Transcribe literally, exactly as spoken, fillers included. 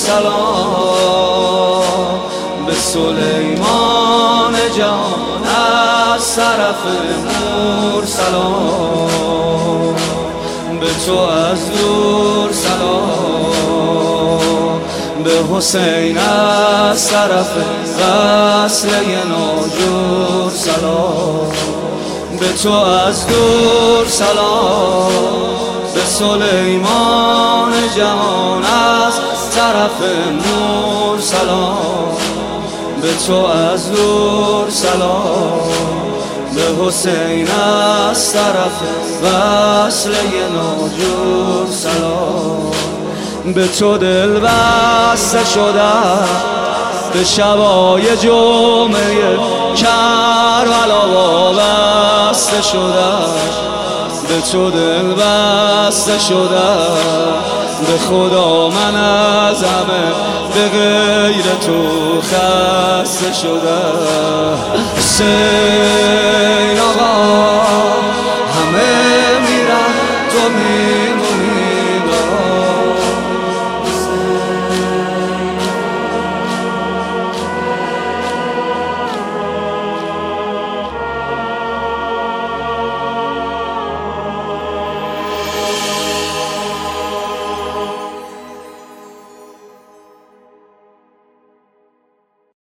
سلام به سلیمان جان از طرف مور سلام به تو از دور سلام به حسین از طرف وصله ناجور سلام به تو از دور سلام به سلیمان جهان از طرف نور سلام به تو از دور سلام به حسین از طرف وصله ناجور سلام به تو دل بسته شده به شبای جمعه کربلا وابسته شده به تو دل بسته شده به خدا من از همه به غیر تو خسته شده حسین آقا همه میرن تو میمونی